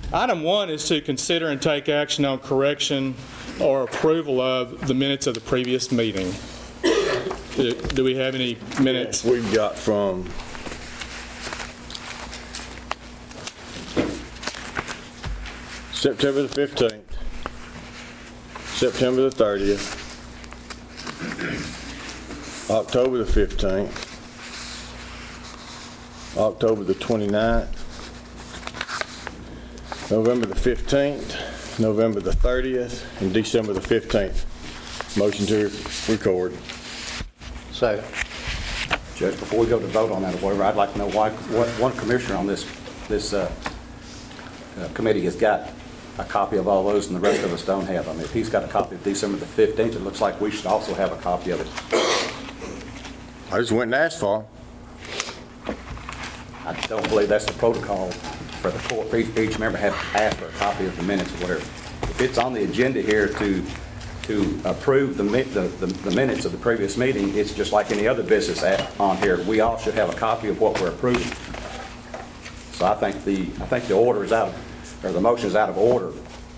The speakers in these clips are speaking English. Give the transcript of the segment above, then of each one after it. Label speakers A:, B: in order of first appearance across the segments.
A: Item 1 is to consider and take action on correction or approval of the minutes of the previous meeting. Do we have any minutes?
B: We've got from September the 15th, September the 30th, October the 15th, October the 29th, November the 15th, November the 30th, and December the 15th. Motion to record.
C: So, Judge, before we go to vote on that or whatever, I'd like to know what one commissioner on this committee has got a copy of all those and the rest of us don't have. I mean, if he's got a copy of December the 15th, it looks like we should also have a copy of it.
B: I just went and asked for them.
C: I don't believe that's the protocol for the court. Each member has to ask for a copy of the minutes or whatever. If it's on the agenda here to approve the minutes of the previous meeting, it's just like any other business on here. We all should have a copy of what we're approving. So I think the order is out of, or the motion is out of order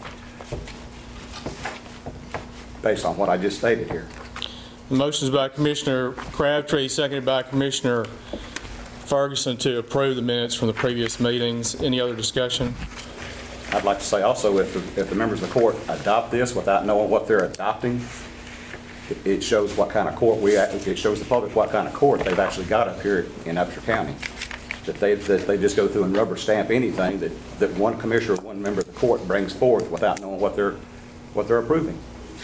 C: based on what I just stated here.
A: The motion is by Commissioner Crabtree, seconded by Commissioner Ferguson to approve the minutes from the previous meetings. Any other discussion?
C: I'd like to say also, if the members of the court adopt this without knowing what they're adopting, it shows what kind of court it shows the public what kind of court they've actually got up here in Upshur County. That they just go through and rubber stamp anything that one commissioner or one member of the court brings forth without knowing what they're approving.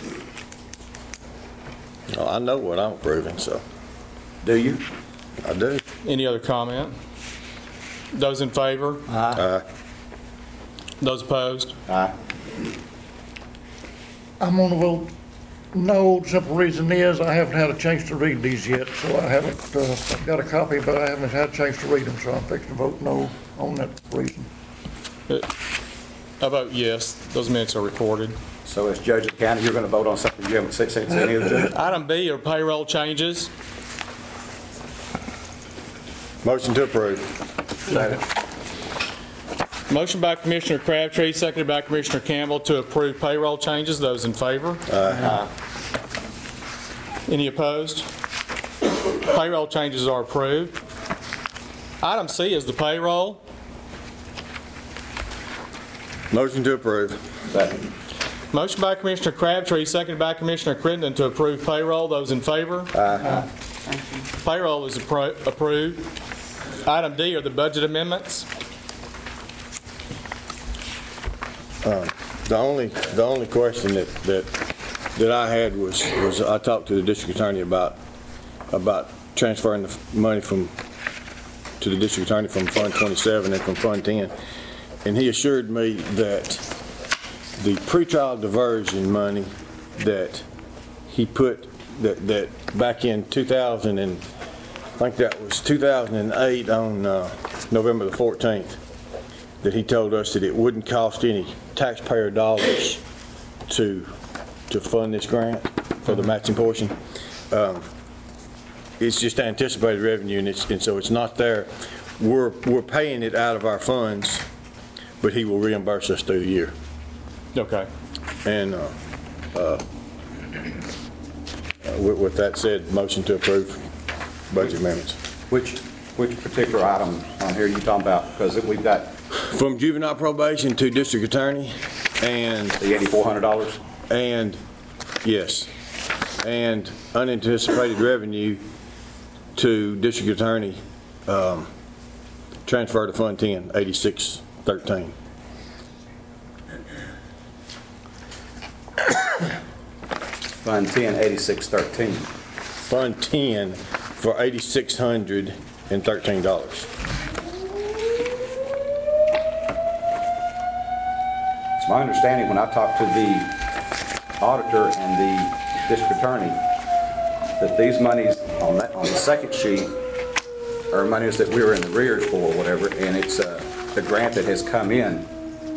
B: Well, I know what I'm approving, so.
C: Do you?
B: I do.
A: Any other comment? Those in favor?
B: Aye.
A: Those opposed?
C: Aye.
D: I'm going to vote no. The simple reason is I haven't had a chance to read these yet, so I haven't I've got a copy, but I haven't had a chance to read them, so I'm fixing to vote no on that reason.
A: I vote yes. Those minutes are recorded.
C: So as judge of the county, you're going to vote on something you haven't said to any of the judges?
A: Item B are payroll changes.
B: Motion to approve.
A: Motion by Commissioner Crabtree, seconded by Commissioner Campbell to approve payroll changes. Those in favor?
B: Aye.
A: Any opposed? Payroll changes are approved. Item C is the payroll.
B: Motion to approve.
C: Second.
A: Motion by Commissioner Crabtree, seconded by Commissioner Crittenden to approve payroll. Those in favor?
B: Aye.
A: Payroll is approved. Item D are the budget amendments.
B: The only question that I had was I talked to the district attorney about transferring the money to the district attorney from Fund 27 and from Fund 10, and he assured me that the pretrial diversion money that he put that back in 2000 and I think that was 2008 on November the 14th, that he told us that it wouldn't cost any taxpayer dollars to fund this grant for the matching portion. It's just anticipated revenue, and so it's not there. We're paying it out of our funds, but he will reimburse us through the year.
A: Okay.
B: And with that said, motion to approve budget amendments.
C: Which particular item on here are you talking about? Because we've got
B: From juvenile probation to district attorney, and
C: the $8,400.
B: and yes, and unanticipated revenue to district attorney, transfer to Fund 10, 8613.
C: Fund 10, 8613.
B: Fund 10 for $8,613.
C: It's my understanding when I talked to the auditor and the district attorney that these monies on the second sheet are monies that we were in the arrears for or whatever, and it's the grant that has come in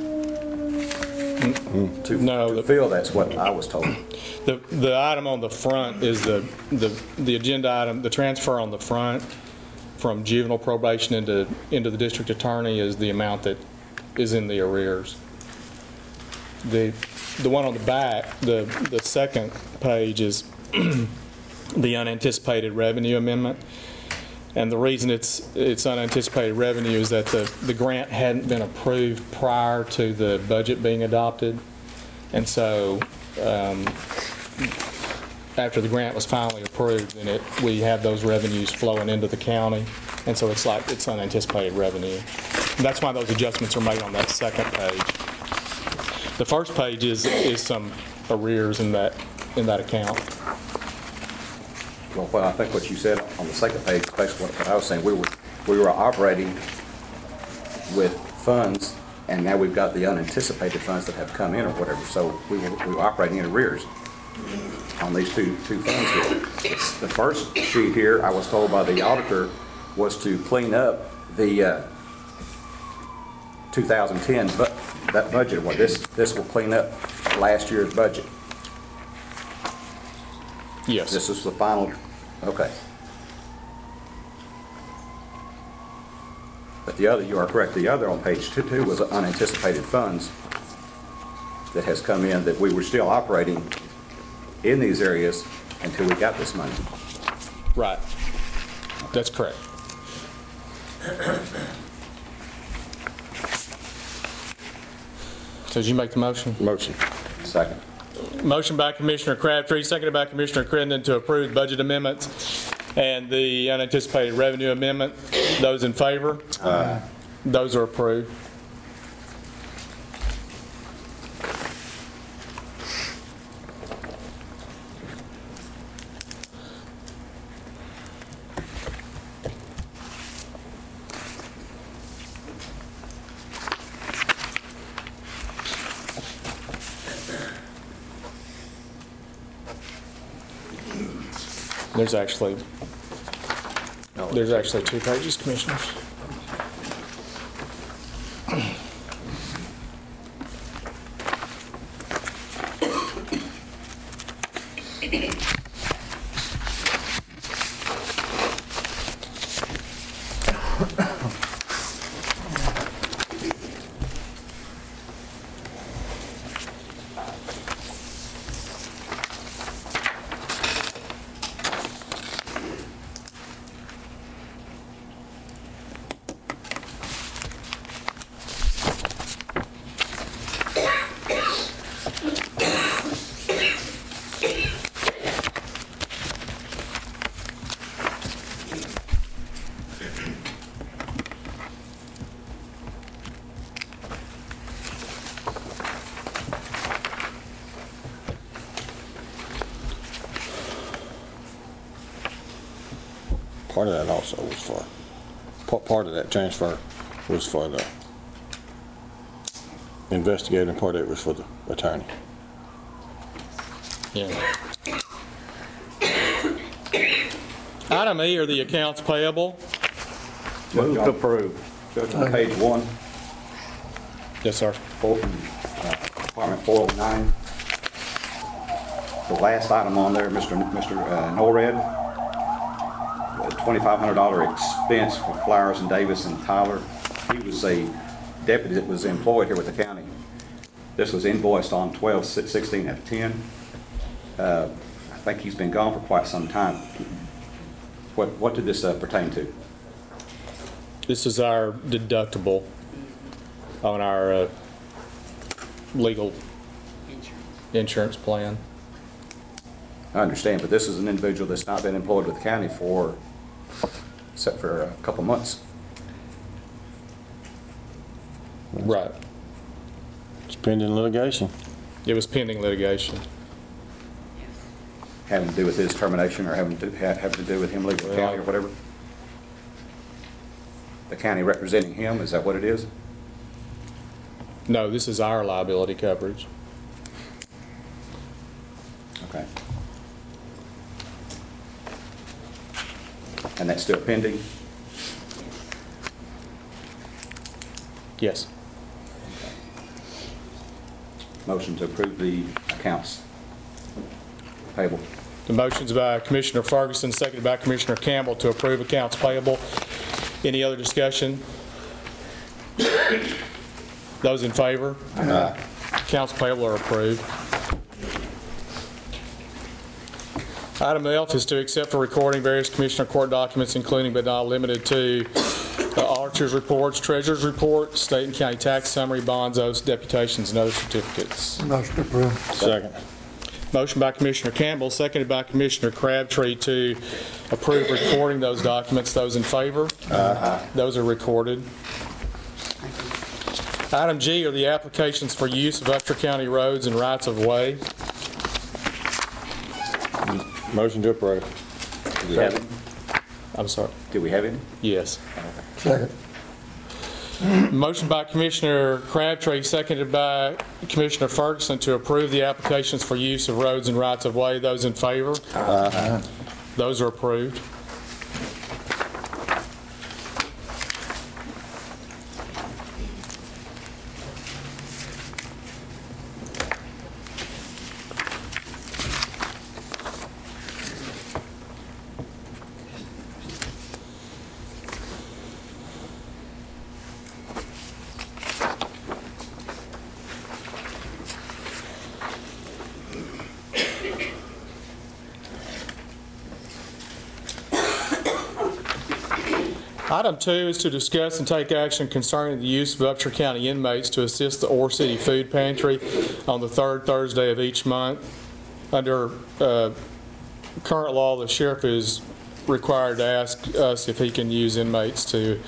C: to fill. That's what I was told.
A: The item on the front is the agenda item. The transfer on the front from juvenile probation into the district attorney is the amount that is in the arrears. The one on the back, the second page is the unanticipated revenue amendment. And the reason it's unanticipated revenue is that the grant hadn't been approved prior to the budget being adopted. And so after the grant was finally approved, then we have those revenues flowing into the county. And so it's unanticipated revenue. And that's why those adjustments are made on that second page. The first page is some arrears in that account.
C: Well, I think what you said on the second page, basically what I was saying, we were operating with funds, and now we've got the unanticipated funds that have come in or whatever. So we were operating in arrears on these two funds here. The first sheet here, I was told by the auditor, was to clean up the 2010 that budget. Well, this will clean up last year's budget.
A: Yes.
C: This is the final, okay. But the other, you are correct, the other on page 2 was unanticipated funds that has come in that we were still operating in these areas until we got this money.
A: Right. That's correct. So did you make the motion?
B: Motion.
C: Second.
A: Motion by Commissioner Crabtree, seconded by Commissioner Crittenden to approve budget amendments and the unanticipated revenue amendment. Those in favor? Aye. Those are approved. There's actually 2 pages, Commissioners.
B: Part of that also was for, part of that transfer was for the investigator, and part of it was for the attorney.
A: Yeah. Item E are the accounts payable.
C: Move to approve. Judge, on page 1,
A: Yes, sir.
C: Department 409. The last item on there, Mr. Norred, $2,500 expense for Flowers and Davis and Tyler. He was a deputy that was employed here with the county. This was invoiced on 12/16/10. I think he's been gone for quite some time. What did this pertain to?
A: This is our deductible on our legal insurance plan.
C: I understand, but this is an individual that's not been employed with the county except for a couple months.
A: Right.
B: It's pending litigation.
A: It was pending litigation.
C: Having to do with his termination or having to do with him leaving the county or whatever? The county representing him, is that what it is?
A: No, this is our liability coverage.
C: Okay. And that's still pending?
A: Yes.
C: Motion to approve the accounts payable.
A: The motion's by Commissioner Ferguson, seconded by Commissioner Campbell to approve accounts payable. Any other discussion? Those in favor?
B: Aye.
A: Accounts payable are approved. Item F is to accept for recording various Commissioner Court documents, including but not limited to auditor's reports, treasurer's reports, state and county tax summary, bonds, oaths, deputations, and other certificates.
D: Motion approved.
B: Second.
A: Motion by Commissioner Campbell, seconded by Commissioner Crabtree to approve recording those documents. Those in favor? Aye. Those are recorded. Item G are the applications for use of Upshur County roads and rights of way.
B: Motion to approve.
C: Do we have it?
A: I'm sorry.
C: Do we have it?
A: Yes.
D: Second.
A: Motion by Commissioner Crabtree, seconded by Commissioner Ferguson to approve the applications for use of roads and rights of way. Those in favor?
B: Aye.
A: Those are approved. Item 2 is to discuss and take action concerning the use of Upshur County inmates to assist the Ore City Food Pantry on the third Thursday of each month. Under current law, the sheriff is required to ask us if he can use inmates to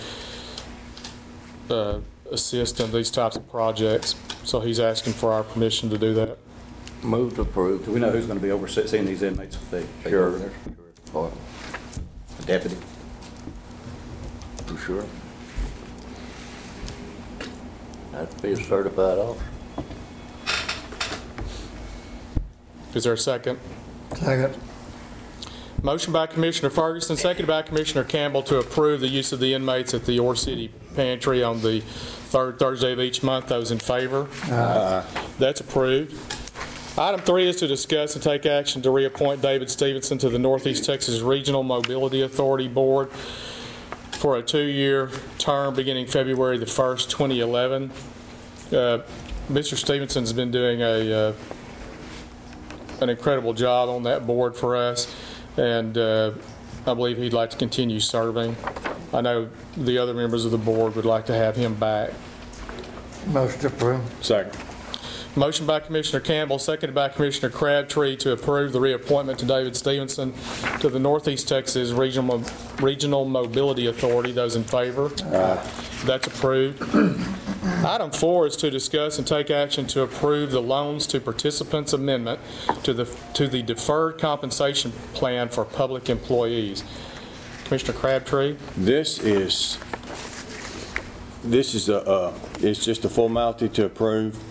A: assist in these types of projects. So he's asking for our permission to do that.
E: Move to approve.
C: Do we know who's going to be overseeing these inmates if they go over there?
E: Or,
C: A deputy?
E: you sure? Have to be a certified officer.
A: Is there a second?
D: Second.
A: Motion by Commissioner Ferguson, seconded by Commissioner Campbell to approve the use of the inmates at the Ore City Pantry on the third Thursday of each month. Those in favor?
B: Aye.
A: That's approved. Item 3 is to discuss and take action to reappoint David Stevenson to the Northeast Texas Regional Mobility Authority Board for a 2-year term beginning February the 1st, 2011. Mr. Stevenson's been doing an incredible job on that board for us, and I believe he'd like to continue serving. I know the other members of the board would like to have him back.
D: Motion approved.
B: Second.
A: Motion by Commissioner Campbell, seconded by Commissioner Crabtree to approve the reappointment to David Stevenson to the Northeast Texas Regional Mobility Authority. Those in favor? Aye. That's approved. Item 4 is to discuss and take action to approve the loans to participants amendment to the deferred compensation plan for public employees. Commissioner Crabtree?
B: This is it's just a formality to approve.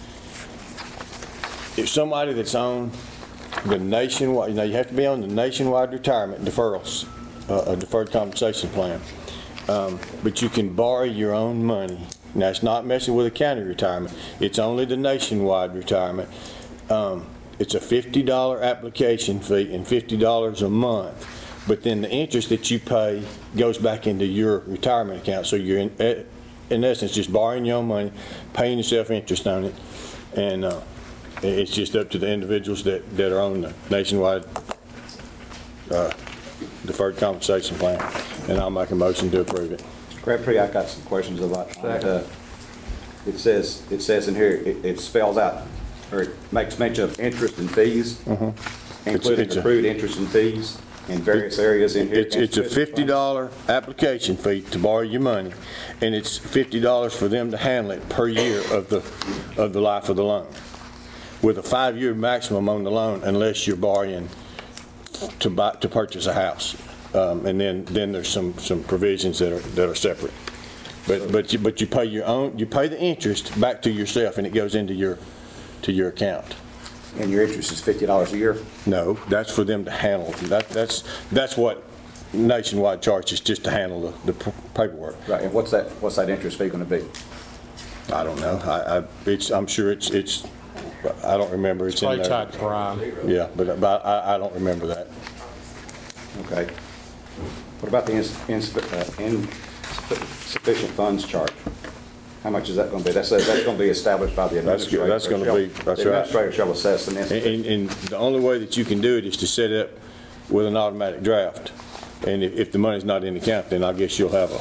B: If somebody that's on the nationwide, you have to be on the nationwide retirement deferrals, a deferred compensation plan. But you can borrow your own money. Now, it's not messing with a county retirement. It's only the nationwide retirement. It's a $50 application fee and $50 a month. But then the interest that you pay goes back into your retirement account. So you're in essence just borrowing your own money, paying yourself interest on it, and it's just up to the individuals that are on the nationwide deferred compensation plan. And I'll make a motion to approve it.
C: Mr. Crabtree, I've got some questions about that. It says in here, it spells out, or it makes mention of interest and fees, including
B: It's a-
C: accrued interest and fees in various areas in here.
B: It's a $50 application fee to borrow your money, and it's $50 for them to handle it per year of the life of the loan, with a 5-year maximum on the loan unless you're borrowing to purchase a house. And then there's some provisions that are separate. But you pay your own, you pay the interest back to yourself, and it goes into your account.
C: And your interest is $50 a year?
B: No, that's for them to handle. That's what nationwide charges, just to handle the paperwork.
C: Right, and what's that interest fee going to be?
B: I don't know. I'm sure it's. I don't remember. It's in
A: Play
B: there.
A: tight prime.
B: Yeah, but I don't remember that.
C: Okay. What about the insufficient funds charge? How much is that going to be? That's going to be established by the
B: That's
C: administrator.
B: that's gonna be- that's
C: The
B: right.
C: administrator shall assess the necessary.
B: And the only way that you can do it is to set it up with an automatic draft. And if the money's not in the account, then I guess you'll have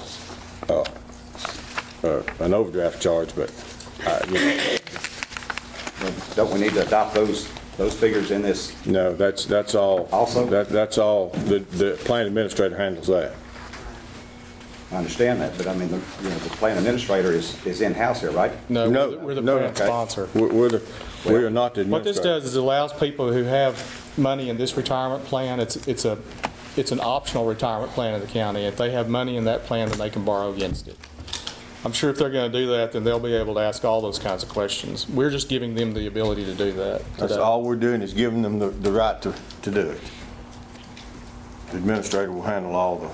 B: an overdraft charge, but, you know,
C: Don't we need to adopt those figures in this?
B: no, that's all.
C: Also?
B: That's all, the plan administrator handles that.
C: I understand that, but I mean, the plan administrator is in-house here, right?
A: No,
B: No,
A: we're the
B: no,
A: plan
B: okay.
A: sponsor.
B: We are not the
A: What this
B: administrator.
A: does is it allows people who have money in this retirement plan, it's an optional retirement plan in the county. If they have money in that plan, then they can borrow against it. I'm sure if they're going to do that, then they'll be able to ask all those kinds of questions. We're just giving them the ability to do that
B: That's
A: today.
B: all we're doing is giving them the right to do it. The administrator will handle all the,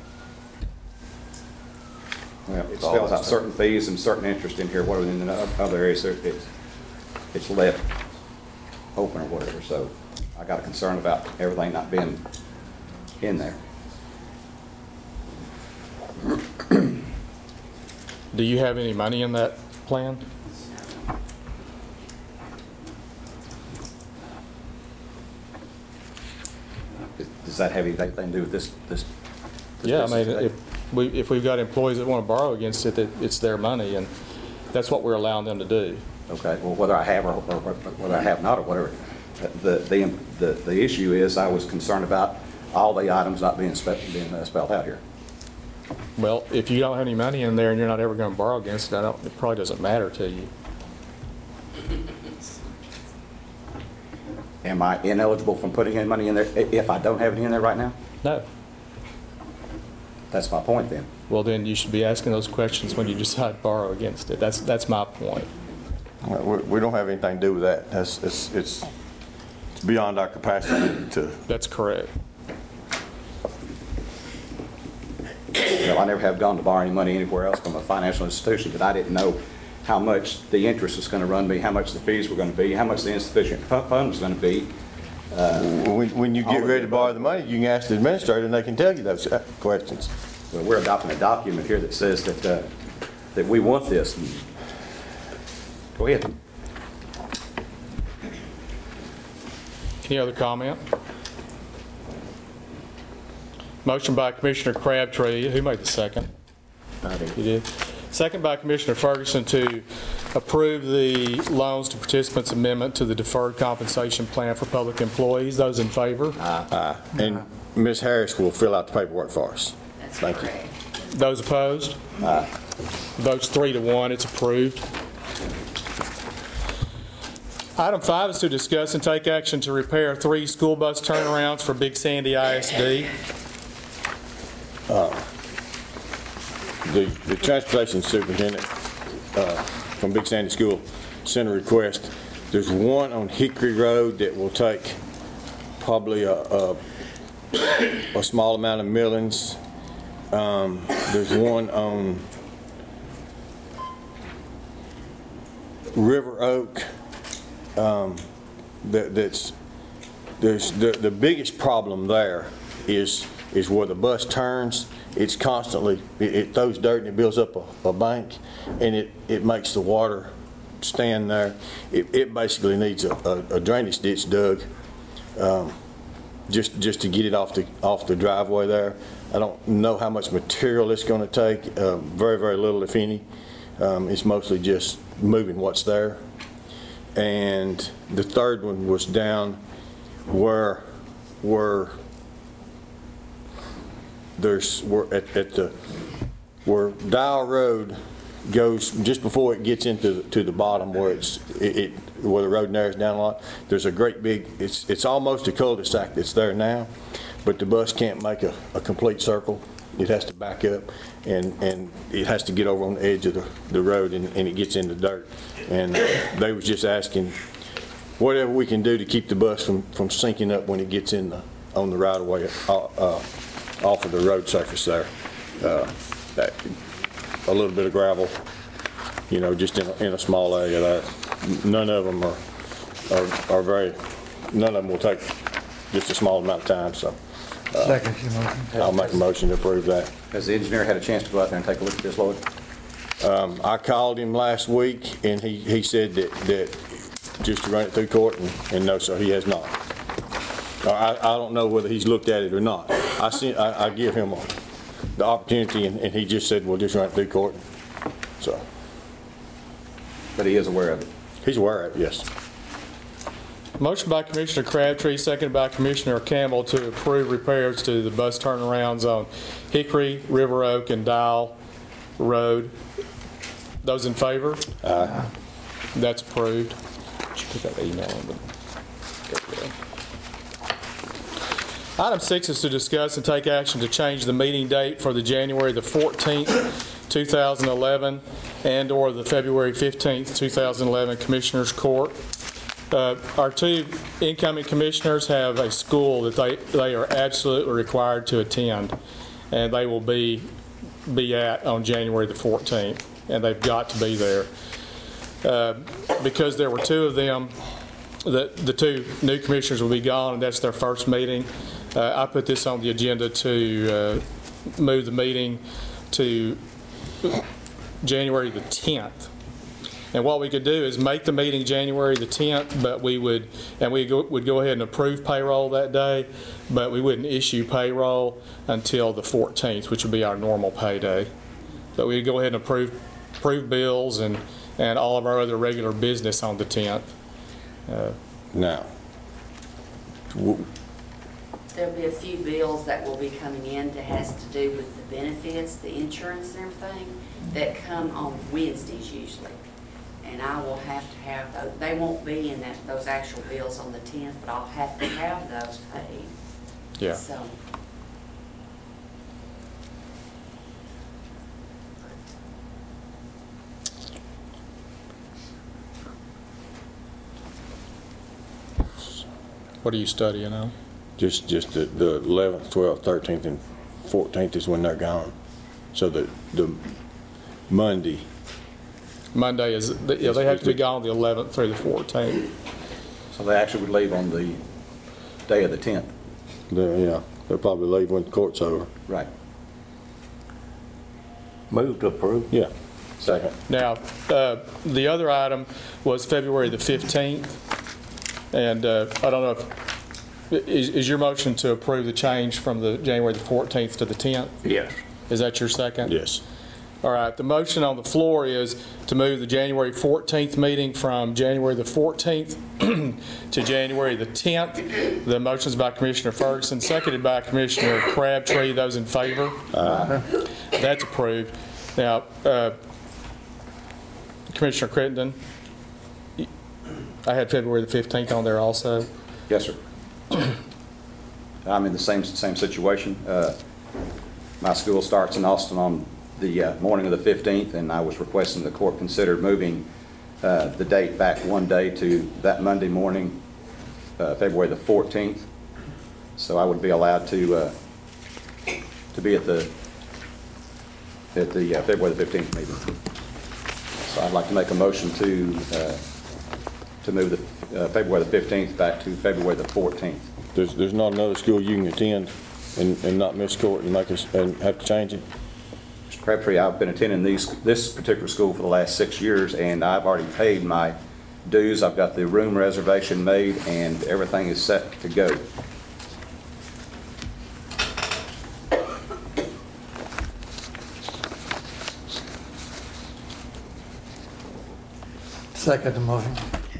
C: Well, it spells out certain fees and certain interest in here, what are in the other areas, it's left open or whatever, so I got a concern about everything not being in there.
A: Do you have any money in that plan?
C: Does that have anything to do with this?
A: Yeah, I mean,
C: business
A: if we've got employees that want to borrow against it, that it's their money, and that's what we're allowing them to do.
C: Okay, well, whether I have or whether I have not or whatever, the issue is I was concerned about all the items not being spelled out here.
A: Well, if you don't have any money in there and you're not ever going to borrow against it, it probably doesn't matter to you.
C: Am I ineligible from putting any money in there if I don't have any in there right now?
A: No.
C: That's my point then.
A: Well, then you should be asking those questions when you decide to borrow against it. That's my point.
B: we don't have anything to do with that. It's beyond our capacity to,
A: That's correct.
C: Well, I never have gone to borrow any money anywhere else from a financial institution, but I didn't know how much the interest was going to run me, how much the fees were going to be, how much the insufficient fund was going to be.
B: when you get ready to borrow the money, you can ask the administrator and they can tell you those questions.
C: Well, we're adopting a document here that says that we want this. Go ahead.
A: Any other comment? Motion by Commissioner Crabtree. Who made the second? You did. Second by Commissioner Ferguson to approve the loans to participants amendment to the deferred compensation plan for public employees. Those in favor?
B: And Ms. Harris will fill out the paperwork for us.
F: That's
B: Thank you.
F: correct.
A: Those opposed? Votes 3-1, it's approved. Item 5 is to discuss and take action to repair 3 school bus turnarounds for Big Sandy ISD.
B: The transportation superintendent from Big Sandy School sent a request. There's one on Hickory Road that will take probably a small amount of millings. There's one on River Oak that's the biggest problem there is where the bus turns. It's constantly, it throws dirt and it builds up a bank, and it makes the water stand there. It basically needs a drainage ditch dug just to get it off the driveway there. I don't know how much material it's going to take. Very, very little, if any. It's mostly just moving what's there. And the third one was down where Dial Road goes just before it gets into the bottom where where the road narrows down a lot. There's a great big, it's almost a cul-de-sac that's there now, but the bus can't make a complete circle. It has to back up, and it has to get over on the edge of the road, and it gets in the dirt. And they was just asking whatever we can do to keep the bus from sinking up when it gets on the right of way off of the road surface there. A little bit of gravel, just in a small area there. None of them are very, none of them will take just a small amount of time, so.
D: Second, your motion.
B: I'll make a motion to approve that.
C: Has the engineer had a chance to go out there and take a look at this, Lloyd?
B: I called him last week, and he said that just to run it through court, and no, sir, he has not. I don't know whether he's looked at it or not. I give him the opportunity, and he just said, well, just run it through court. So,
C: But he is aware of it.
B: he's aware of it, yes.
A: Motion by Commissioner Crabtree, seconded by Commissioner Campbell to approve repairs to the bus turnarounds on Hickory, River Oak, and Dial Road. Those in favor?
B: Aye.
A: That's approved. Did you put that email in the... Item 6 is to discuss and take action to change the meeting date for the January the 14th, 2011, and/or the February 15th, 2011 Commissioners Court. Our two incoming commissioners have a school that they are absolutely required to attend, and they will be at on January the 14th, and they've got to be there. Because there were two of them, the two new commissioners will be gone, and that's their first meeting. I put this on the agenda to move the meeting to January the 10th. And what we could do is make the meeting January the 10th, but we would go ahead and approve payroll that day, but we wouldn't issue payroll until the 14th, which would be our normal pay day. But we'd go ahead and approve bills and all of our other regular business on the 10th.
B: Now,
F: There'll be a few bills that will be coming in that has to do with the benefits, the insurance and everything, that come on Wednesdays usually. And I will have to have those, they won't be in those actual bills on the 10th, but I'll have to have those paid.
A: Yeah.
F: So,
A: What are you studying on?
B: just the 11th, 12th, 13th, and 14th is when they're gone. So the Monday,
A: Monday is, yeah, they have to be gone the 11th through the 14th.
C: So they actually would leave on the day of the 10th.
B: they'll probably leave when the court's over.
C: Right.
E: Move to approve.
B: Yeah. Second.
A: Now, the other item was February the 15th, and I don't know if, is your motion to approve the change from the January the 14th to the 10th?
E: Yes.
A: Is that your second?
B: Yes.
A: All right, the motion on the floor is to move the January 14th meeting from January the 14th to January the 10th. The motion is by Commissioner Ferguson, seconded by Commissioner Crabtree. Those in favor? Aye. That's approved. Now, Commissioner Crittenden, I had February the 15th on there also.
C: Yes, sir. I'm in the same situation. My school starts in Austin on the morning of the 15th, and I was requesting the court consider moving the date back one day to that Monday morning, February the 14th. So I would be allowed to be at the February the 15th meeting. So I'd like to make a motion to move the February the 15th back to February the 14th.
B: There's not another school you can attend and not miss court and have to change it?
C: Mr. Crabtree, I've been attending this particular school for the last 6 years, and I've already paid my dues. I've got the room reservation made, and everything is set to go.
D: Second the motion.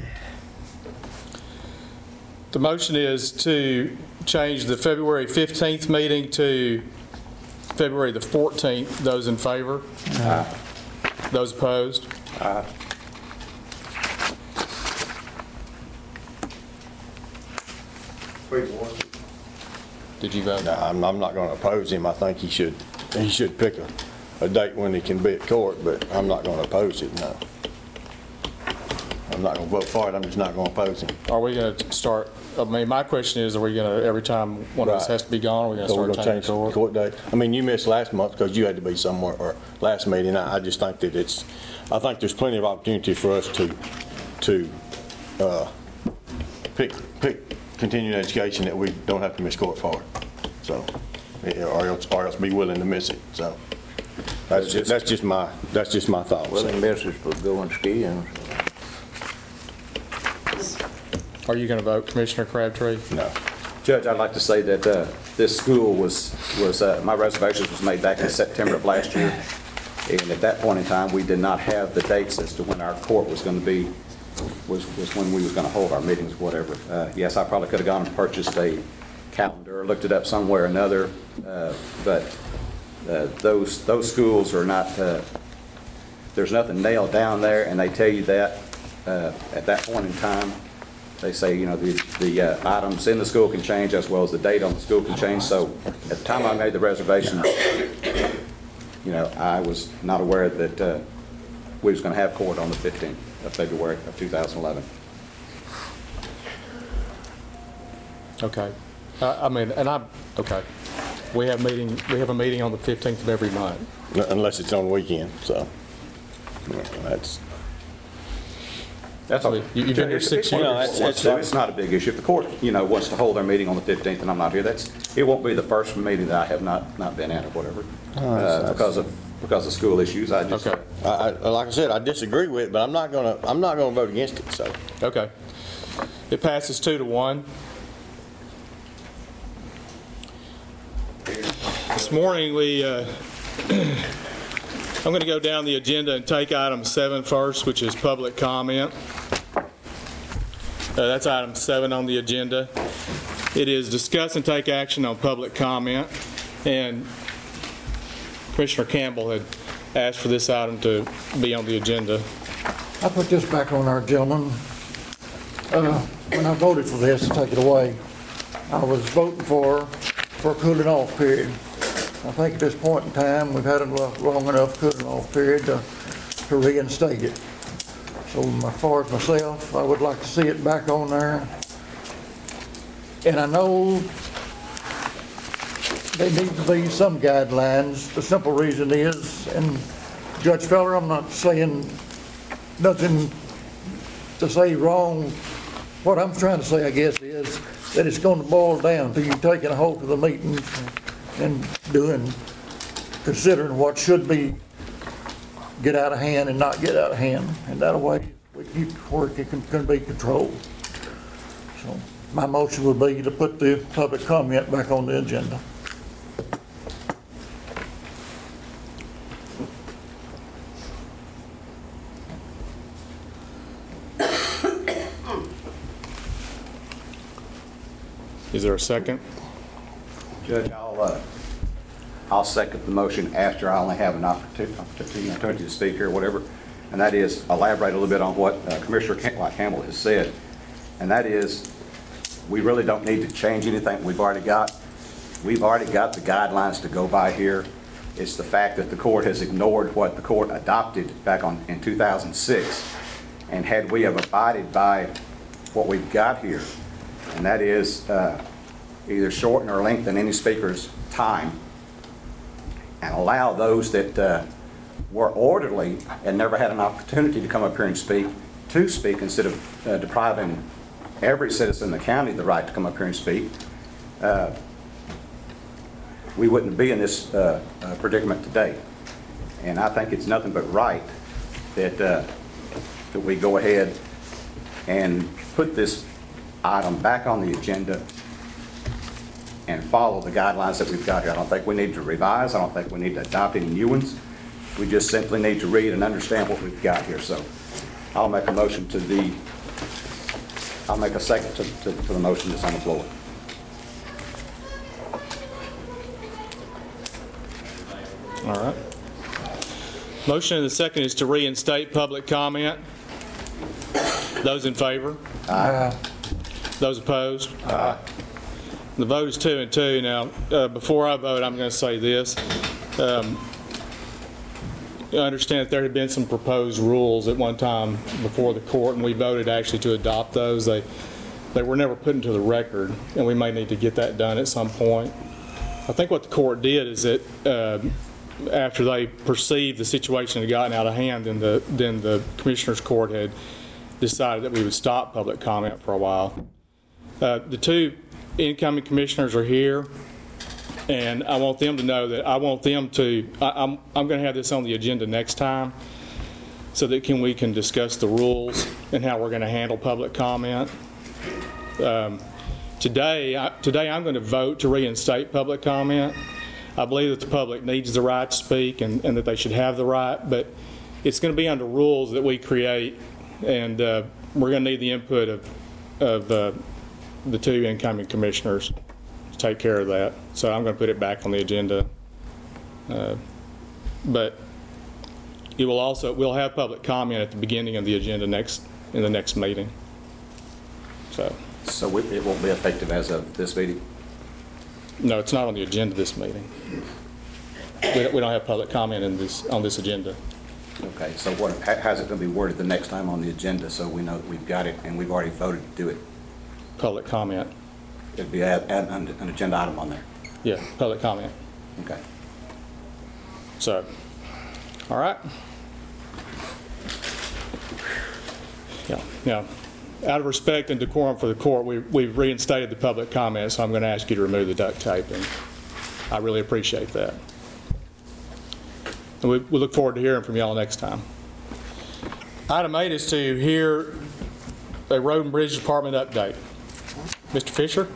A: The motion is to change the February 15th meeting to February the 14th. Those in favor? Aye. Those opposed?
B: Aye.
A: Did you vote?
B: No, I'm not going to oppose him. I think he should pick a date when he can be at court, but I'm not going to oppose it, no. I'm not going to vote for it, I'm just not going to oppose him.
A: Are we going to start, I mean, my question is, are we going to, every time one of us
B: Right.
A: has to be gone, are we going to
B: So we're
A: start
B: going to
A: changing
B: change the
A: court?
B: court date. I mean, you missed last month because you had to be somewhere, or last meeting. I just think that I think there's plenty of opportunity for us to pick continuing education that we don't have to miss court for. So, or else be willing to miss it, so. That's just my thoughts.
E: Well, they miss us for going skiing.
A: Are you going to vote, Commissioner Crabtree?
B: No.
C: Judge, I'd like to say that this school was my reservations was made back in September of last year. And at that point in time, we did not have the dates as to when our court was going to be, was when we was going to hold our meetings, whatever. Yes, I probably could have gone and purchased a calendar, looked it up somewhere or another, but those schools are not, there's nothing nailed down there, and they tell you that at that point in time. They say, you know, the items in the school can change as well as the date on the school can change. So at the time I made the reservation, you know, I was not aware that we was going to have court on the 15th of February of 2011.
A: Okay. I mean, okay. We have a meeting on the 15th of every month.
B: Unless it's on weekend, so
C: That's all.
A: You've been here 6 years.
C: It's not a big issue. If the court, you know, wants to hold their meeting on the 15th and I'm not here, it won't be the first meeting that I have not been at or whatever, because of school issues. I just,
A: Okay.
B: like I said, I disagree with it, but I'm not gonna vote against it. So
A: Okay. It passes 2-1. This morning, I'm going to go down the agenda and take item 7 first, which is public comment. That's item 7 on the agenda. It is discuss and take action on public comment, and Commissioner Campbell had asked for this item to be on the agenda.
D: I put this back on our gentleman. When I voted for this to take it away, I was voting for a cooling off period. I think at this point in time, we've had a long enough cooling off period to reinstate it. So as far as myself, I would like to see it back on there. And I know there need to be some guidelines. The simple reason is, and Judge Feller, I'm not saying nothing to say wrong. What I'm trying to say, I guess, is that it's going to boil down to you taking a hold of the meetings and considering what should be get out of hand and not get out of hand. And that way, we keep work, it can be controlled. So my motion would be to put the public comment back on the agenda.
A: Is there a second?
C: Judge, I'll second the motion after I only have an opportunity to speak here or whatever, and that is elaborate a little bit on what Commissioner Campbell has said, and that is we really don't need to change anything we've already got. We've already got the guidelines to go by here. It's the fact that the court has ignored what the court adopted back in 2006, and had we have abided by what we've got here, and that is either shorten or lengthen any speaker's time and allow those that were orderly and never had an opportunity to come up here and speak to speak instead of depriving every citizen in the county the right to come up here and speak, we wouldn't be in this predicament today. And I think it's nothing but right that we go ahead and put this item back on the agenda and follow the guidelines that we've got here. I don't think we need to revise. I don't think we need to adopt any new ones. We just simply need to read and understand what we've got here. So I'll make a motion I'll make a second to the motion that's on the floor.
A: All right. Motion and the second is to reinstate public comment. Those in favor?
D: Aye.
A: Those opposed? Aye. The vote is 2-2. Now, before I vote, I'm going to say this. I understand that there had been some proposed rules at one time before the court, and we voted actually to adopt those. They were never put into the record, and we may need to get that done at some point. I think what the court did is that after they perceived the situation had gotten out of hand, then the Commissioners Court had decided that we would stop public comment for a while. The two incoming commissioners are here. And I want them to know that I'm going to have this on the agenda next time so that we can discuss the rules and how we're going to handle public comment. Today I'm going to vote to reinstate public comment. I believe that the public needs the right to speak and that they should have the right, but it's going to be under rules that we create, and we're going to need the input of the two incoming commissioners to take care of that. So I'm going to put it back on the agenda. But it will also, we'll have public comment at the beginning of the agenda in the next meeting. So
C: it won't be effective as of this meeting?
A: no, it's not on the agenda this meeting. We don't have public comment on this agenda.
C: Okay, so how's it going to be worded the next time on the agenda so we know that we've got it and we've already voted to do it?
A: Public comment.
C: It'd be an agenda item on there.
A: Yeah, public comment.
C: Okay.
A: So, all right. Yeah. Now, out of respect and decorum for the court, we've reinstated the public comment, so I'm going to ask you to remove the duct tape, and I really appreciate that. And we look forward to hearing from y'all next time. Item 8 is to hear a road and bridge department update. Mr. Fisher?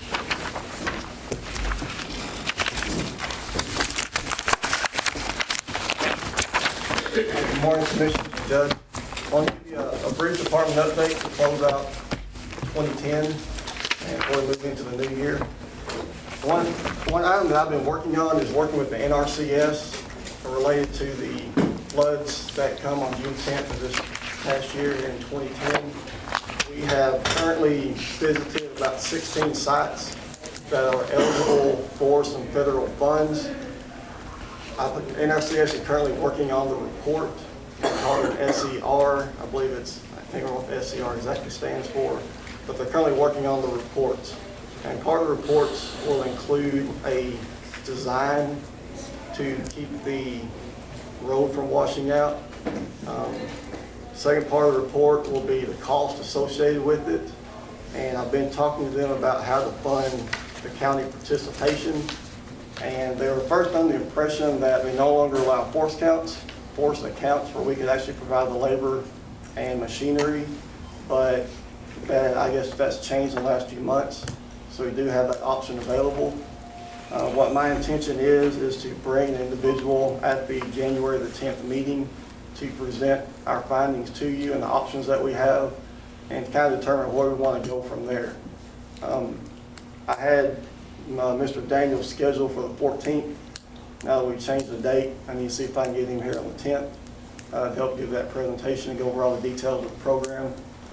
G: Good morning, Commissioner, Judge. I want to give you a brief department update to close out 2010 and before we move into the new year. One item that I've been working on is working with the NRCS related to the floods that come on June 10th of this past year in 2010. We have currently visited about 16 sites that are eligible for some federal funds. NRCS is currently working on the report called an SER. I believe I can't remember what SER exactly stands for, but they're currently working on the reports. And part of the reports will include a design to keep the road from washing out. Second part of the report will be the cost associated with it. And I've been talking to them about how to fund the county participation. And they were first under the impression that we no longer allow forced accounts where we could actually provide the labor and machinery. But I guess that's changed in the last few months. So we do have that option available. What my intention is to bring an individual at the January the 10th meeting to present our findings to you and the options that we have and kind of determine where we want to go from there. I had Mr. Daniels scheduled for the 14th. Now that we've changed the date, I need to see if I can get him here on the 10th to help give that presentation and go over all the details of the program.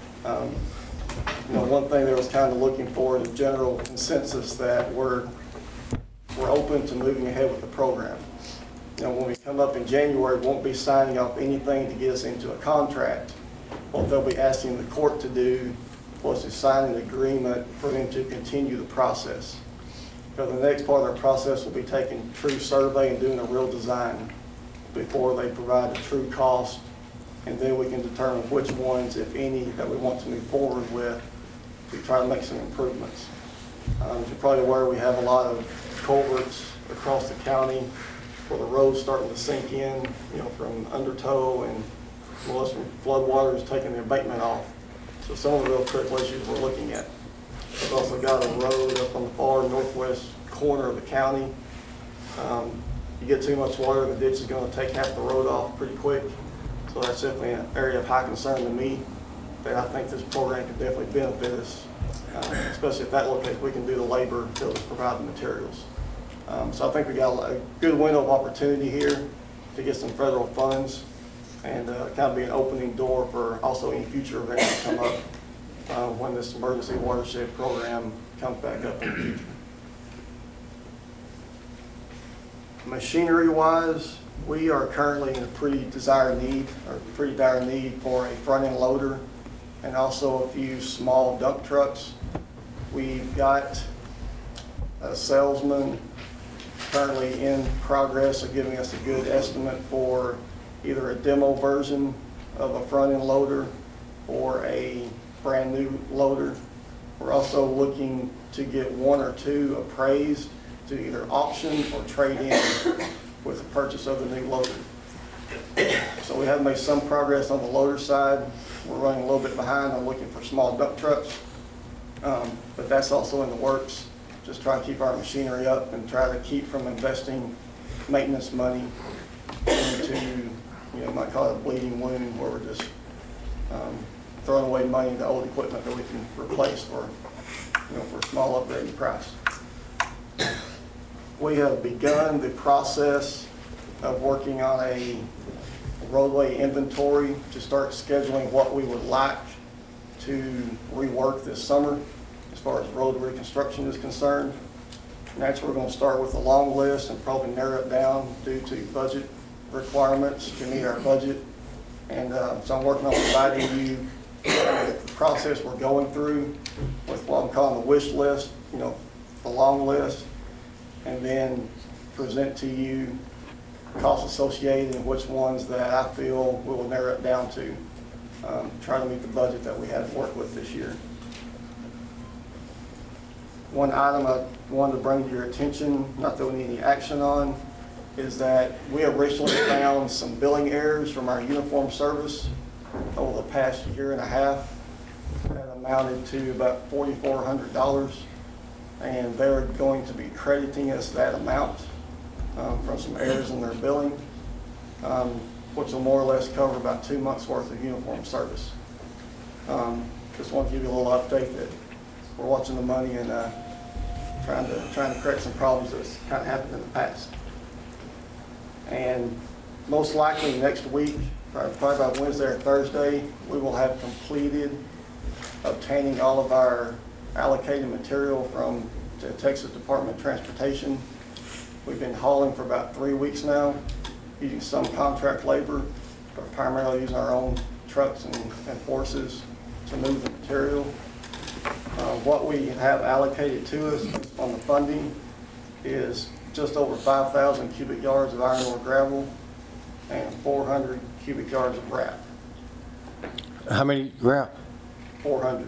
G: One thing that was kind of looking for is a general consensus that we're open to moving ahead with the program. When we come up in January, we won't be signing off anything to get us into a contract. What they'll be asking the court to do was to sign an agreement for them to continue the process. Because the next part of their process will be taking true survey and doing a real design before they provide the true cost, and then we can determine which ones, if any, that we want to move forward with to try to make some improvements. As you're probably aware, we have a lot of culverts across the county where the road's starting to sink in, from undertow, and most flood water is taking the abatement off. So some of the real critical issues we're looking at. We've also got a road up on the far northwest corner of the county. You get too much water, the ditch is going to take half the road off pretty quick. So that's definitely an area of high concern to me that I think this program could definitely benefit us, especially if that location we can do the labor to provide the materials. So I think we got a good window of opportunity here to get some federal funds and kind of be an opening door for also any future events that come up when this emergency watershed program comes back up in the future. Machinery-wise, we are currently in a pretty dire need for a front-end loader and also a few small dump trucks. We've got a salesman currently in progress of giving us a good estimate for either a demo version of a front-end loader or a brand new loader. We're also looking to get one or two appraised to either auction or trade in with the purchase of the new loader. So we have made some progress on the loader side. We're running a little bit behind on looking for small dump trucks, but that's also in the works. Just try to keep our machinery up and try to keep from investing maintenance money into, you might call it a bleeding wound, where we're just throwing away money into old equipment that we can replace for a small upgrading price. We have begun the process of working on a roadway inventory to start scheduling what we would like to rework this summer as far as road reconstruction is concerned. And that's where we're going to start with a long list and probably narrow it down due to budget requirements to meet our budget. And so I'm working on providing you the process we're going through with what I'm calling the wish list, the long list, and then present to you costs associated and which ones that I feel we will narrow it down to, try to meet the budget that we had to work with this year. One item I wanted to bring to your attention, not that we need any action on, is that we have recently found some billing errors from our uniform service over the past year and a half that amounted to about $4,400, and they're going to be crediting us that amount from some errors in their billing, which will more or less cover about 2 months worth of uniform service. Just want to give you a little update that we're watching the money and trying to correct some problems that's kind of happened in the past. And most likely next week, probably by Wednesday or Thursday, we will have completed obtaining all of our allocated material from the Texas Department of Transportation. We've been hauling for about 3 weeks now, using some contract labor, but primarily using our own trucks and horses to move the material. What we have allocated to us on the funding is just over 5,000 cubic yards of iron ore gravel and 400 cubic yards of wrap.
B: How many wrap?
G: 400,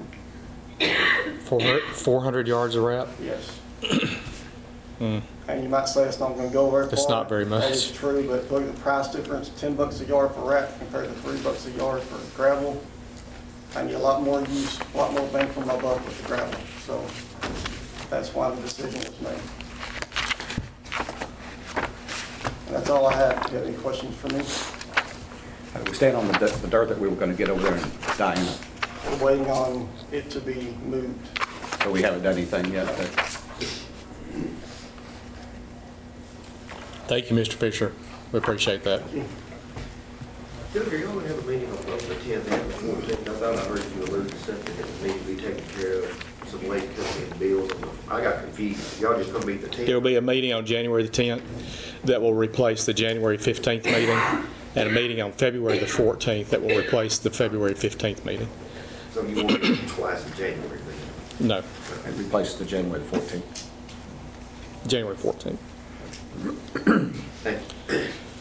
A: 400 yards of wrap?
G: yes. And you might say it's not going to go very far.
A: It's not very much.
G: That is true, but look at the price difference, $10 a yard for wrap compared to $3 a yard for gravel. I get a lot more use, a lot more bang for my buck with the gravel. So that's why the decision was made. And that's all I have. Do you have any questions for me?
C: We stand on the dirt that we were going to get over there in Diana,
G: We're waiting on it to be moved.
C: so we haven't done anything yet.
A: Thank you, Mr. Fisher. We appreciate that.
H: Jennifer, you only have a meeting on both the 10th and the 14th. I thought I heard you allude to something that needs to be taken care of, some late coming bills. I got confused. Y'all just gonna meet the 10th?
A: There will be a meeting on January the 10th that will replace the January 15th meeting, and a meeting on February the 14th that will replace the February 15th meeting.
H: So you want to do twice in January then?
A: No,
C: It replaces the January 14th.
A: January 14th.
H: Thank you.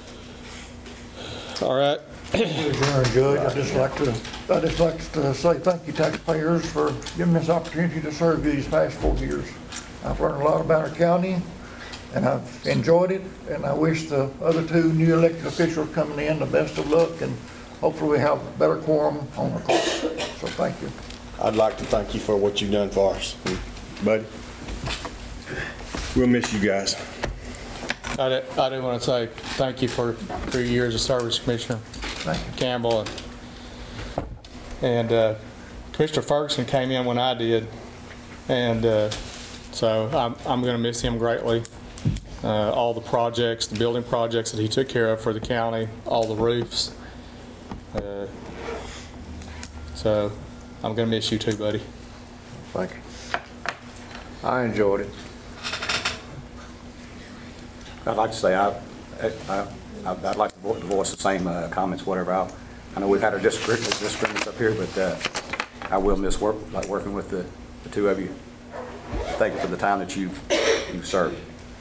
A: All right.
D: Adjourn, Judge. I'd just like to say thank you, taxpayers, for giving me this opportunity to serve you these past 4 years. I've learned a lot about our county, and I've enjoyed it, and I wish the other 2 new elected officials coming in the best of luck, and hopefully we have a better quorum on the court. So thank you.
B: I'd like to thank you for what you've done for us, buddy. We'll miss you guys.
A: I do want to say thank you for 3 years of service, Commissioner Campbell. And Commissioner Ferguson came in when I did, and so I'm going to miss him greatly. All the projects, the building projects that he took care of for the county, all the roofs. So I'm going to miss you too, buddy.
E: Thank you. I enjoyed it.
C: I'd like to say I'd like to voice the same comments, whatever. I know we've had our disagreements up here, but I will miss working with the 2 of you. Thank you for the time that you've served.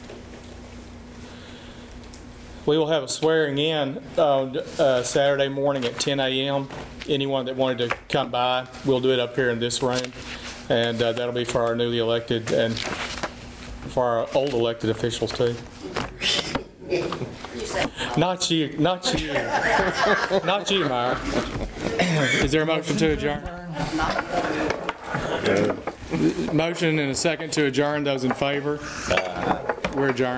A: We will have a swearing in on Saturday morning at 10 a.m. Anyone that wanted to come by, we'll do it up here in this room, and that'll be for our newly elected and for our old elected officials too.
F: You say,
A: Not you, not you. Not you, Myra. Is there a motion to adjourn? Motion and a second to adjourn. Those in favor? We're adjourned.